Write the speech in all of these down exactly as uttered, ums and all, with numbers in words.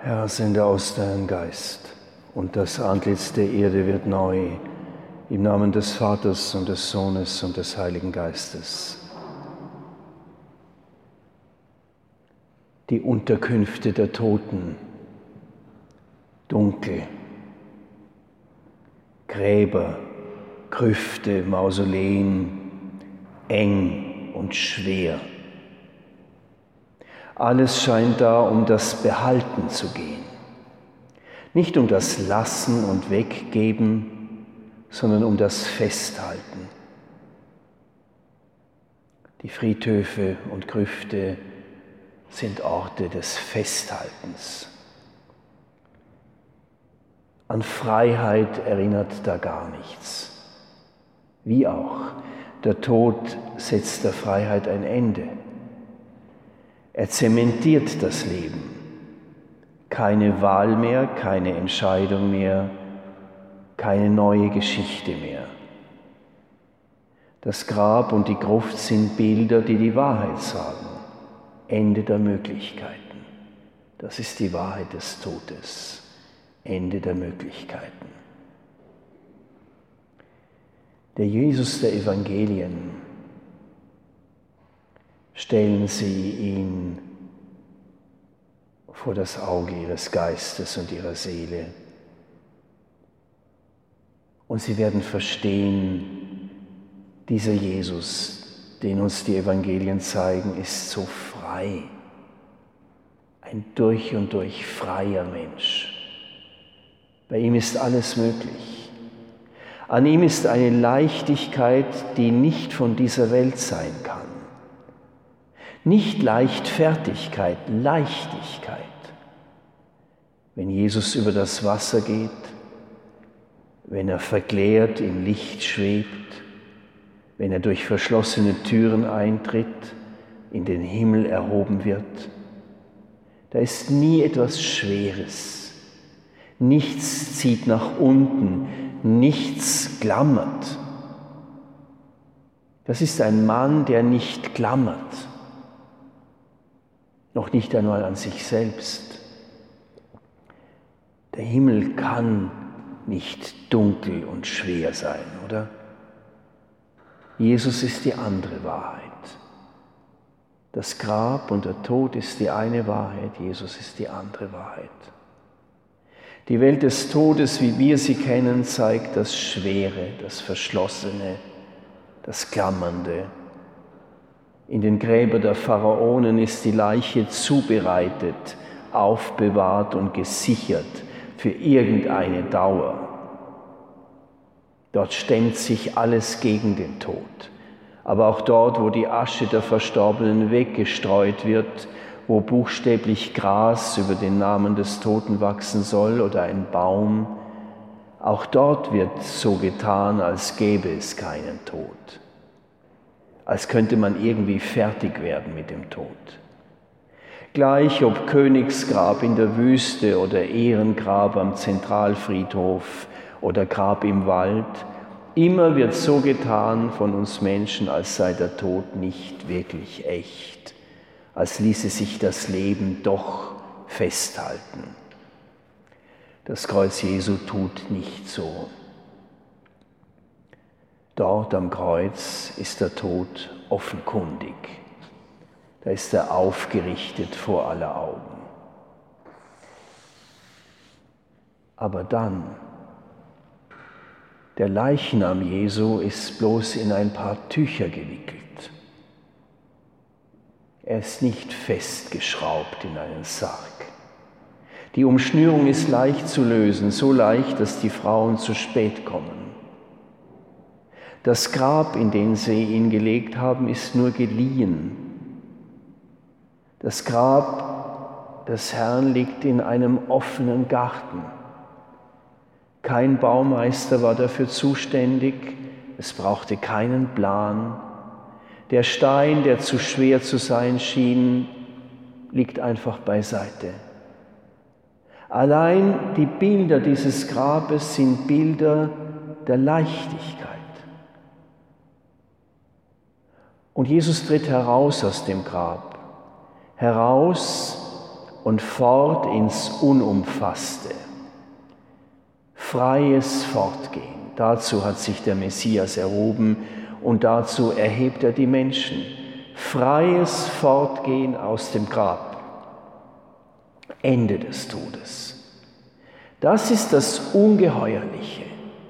Herr, sende aus deinen Geist, und das Antlitz der Erde wird neu, im Namen des Vaters und des Sohnes und des Heiligen Geistes. Die Unterkünfte der Toten, dunkel, Gräber, Grüfte, Mausoleen, eng und schwer. Alles scheint da um das Behalten zu gehen. Nicht um das Lassen und Weggeben, sondern um das Festhalten. Die Friedhöfe und Grüfte sind Orte des Festhaltens. An Freiheit erinnert da gar nichts. Wie auch, der Tod setzt der Freiheit ein Ende. Er zementiert das Leben. Keine Wahl mehr, keine Entscheidung mehr, keine neue Geschichte mehr. Das Grab und die Gruft sind Bilder, die die Wahrheit sagen. Ende der Möglichkeiten. Das ist die Wahrheit des Todes. Ende der Möglichkeiten. Der Jesus der Evangelien, stellen Sie ihn vor das Auge Ihres Geistes und Ihrer Seele. Und Sie werden verstehen, dieser Jesus, den uns die Evangelien zeigen, ist so frei. Ein durch und durch freier Mensch. Bei ihm ist alles möglich. An ihm ist eine Leichtigkeit, die nicht von dieser Welt sein kann. Nicht Leichtfertigkeit, Leichtigkeit. Wenn Jesus über das Wasser geht, wenn er verklärt im Licht schwebt, wenn er durch verschlossene Türen eintritt, in den Himmel erhoben wird, da ist nie etwas Schweres. Nichts zieht nach unten, nichts glammert. Das ist ein Mann, der nicht glammert. Noch nicht einmal an sich selbst. Der Himmel kann nicht dunkel und schwer sein, oder? Jesus ist die andere Wahrheit. Das Grab und der Tod ist die eine Wahrheit, Jesus ist die andere Wahrheit. Die Welt des Todes, wie wir sie kennen, zeigt das Schwere, das Verschlossene, das Klammernde. In den Gräbern der Pharaonen ist die Leiche zubereitet, aufbewahrt und gesichert für irgendeine Dauer. Dort stemmt sich alles gegen den Tod. Aber auch dort, wo die Asche der Verstorbenen weggestreut wird, wo buchstäblich Gras über den Namen des Toten wachsen soll oder ein Baum, auch dort wird so getan, als gäbe es keinen Tod. Als könnte man irgendwie fertig werden mit dem Tod. Gleich ob Königsgrab in der Wüste oder Ehrengrab am Zentralfriedhof oder Grab im Wald, immer wird so getan von uns Menschen, als sei der Tod nicht wirklich echt, als ließe sich das Leben doch festhalten. Das Kreuz Jesu tut nicht so. Dort am Kreuz ist der Tod offenkundig. Da ist er aufgerichtet vor aller Augen. Aber dann, der Leichnam Jesu ist bloß in ein paar Tücher gewickelt. Er ist nicht festgeschraubt in einen Sarg. Die Umschnürung ist leicht zu lösen, so leicht, dass die Frauen zu spät kommen. Das Grab, in den sie ihn gelegt haben, ist nur geliehen. Das Grab des Herrn liegt in einem offenen Garten. Kein Baumeister war dafür zuständig, es brauchte keinen Plan. Der Stein, der zu schwer zu sein schien, liegt einfach beiseite. Allein die Bilder dieses Grabes sind Bilder der Leichtigkeit. Und Jesus tritt heraus aus dem Grab, heraus und fort ins Unumfasste. Freies Fortgehen. Dazu hat sich der Messias erhoben und dazu erhebt er die Menschen. Freies Fortgehen aus dem Grab. Ende des Todes. Das ist das Ungeheuerliche.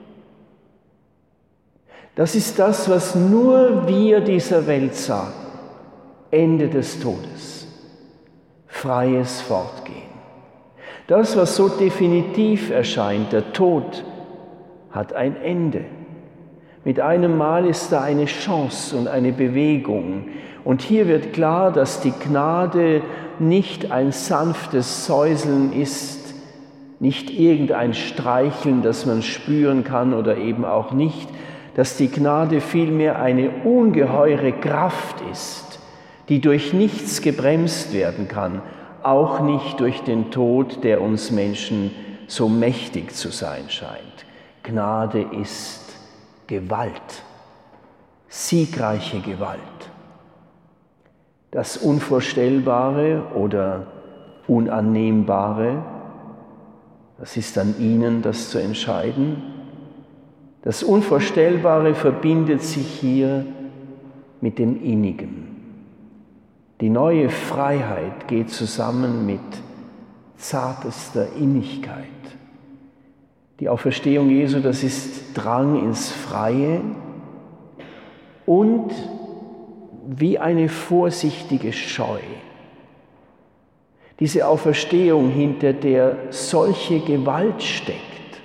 Das ist das, was nur wir dieser Welt sagen. Ende des Todes. Freies Fortgehen. Das, was so definitiv erscheint, der Tod, hat ein Ende. Mit einem Mal ist da eine Chance und eine Bewegung. Und hier wird klar, dass die Gnade nicht ein sanftes Säuseln ist, nicht irgendein Streicheln, das man spüren kann oder eben auch nicht, dass die Gnade vielmehr eine ungeheure Kraft ist, die durch nichts gebremst werden kann, auch nicht durch den Tod, der uns Menschen so mächtig zu sein scheint. Gnade ist Gewalt, siegreiche Gewalt. Das Unvorstellbare oder Unannehmbare, das ist an Ihnen, das zu entscheiden. Das Unvorstellbare verbindet sich hier mit dem Innigen. Die neue Freiheit geht zusammen mit zartester Innigkeit. Die Auferstehung Jesu, das ist Drang ins Freie und wie eine vorsichtige Scheu. Diese Auferstehung, hinter der solche Gewalt steckt,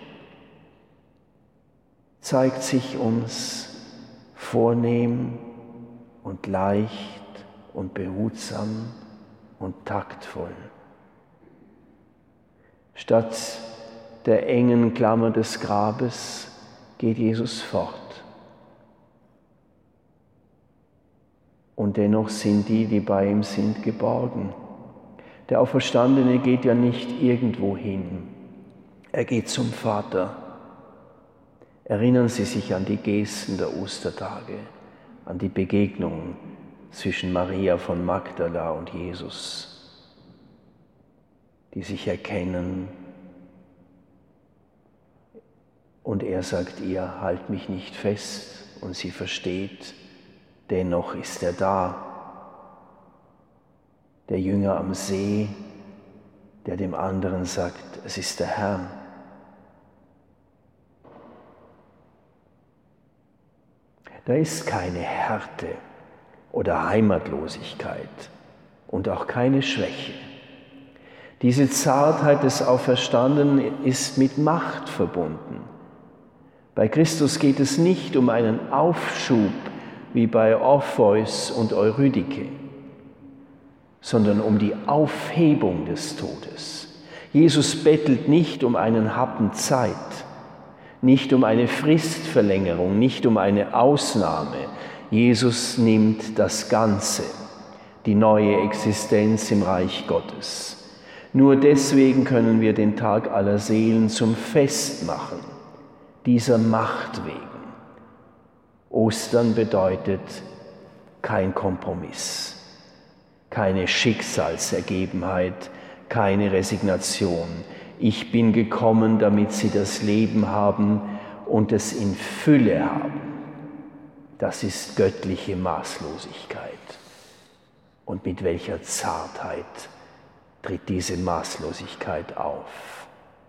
zeigt sich uns vornehm und leicht und behutsam und taktvoll. Statt der engen Klammer des Grabes geht Jesus fort. Und dennoch sind die, die bei ihm sind, geborgen. Der Auferstandene geht ja nicht irgendwo hin. Er geht zum Vater. Erinnern Sie sich an die Gesten der Ostertage, an die Begegnung zwischen Maria von Magdala und Jesus, die sich erkennen. Und er sagt ihr, halt mich nicht fest. Und sie versteht, dennoch ist er da. Der Jünger am See, der dem anderen sagt, es ist der Herr. Da ist keine Härte oder Heimatlosigkeit und auch keine Schwäche. Diese Zartheit des Auferstandenen ist mit Macht verbunden. Bei Christus geht es nicht um einen Aufschub wie bei Orpheus und Eurydike, sondern um die Aufhebung des Todes. Jesus bettelt nicht um einen Happen Zeit, nicht um eine Fristverlängerung, nicht um eine Ausnahme. Jesus nimmt das Ganze, die neue Existenz im Reich Gottes. Nur deswegen können wir den Tag aller Seelen zum Fest machen, dieser Macht wegen. Ostern bedeutet kein Kompromiss, keine Schicksalsergebenheit, keine Resignation. Ich bin gekommen, damit sie das Leben haben und es in Fülle haben. Das ist göttliche Maßlosigkeit. Und mit welcher Zartheit tritt diese Maßlosigkeit auf?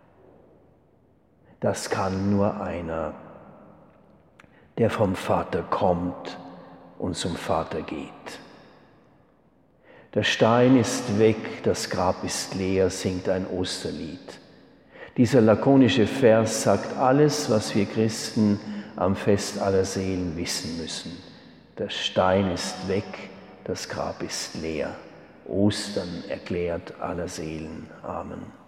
Das kann nur einer, der vom Vater kommt und zum Vater geht. Der Stein ist weg, das Grab ist leer, singt ein Osterlied. Dieser lakonische Vers sagt alles, was wir Christen am Fest aller Seelen wissen müssen. Der Stein ist weg, das Grab ist leer. Ostern erklärt aller Seelen. Amen.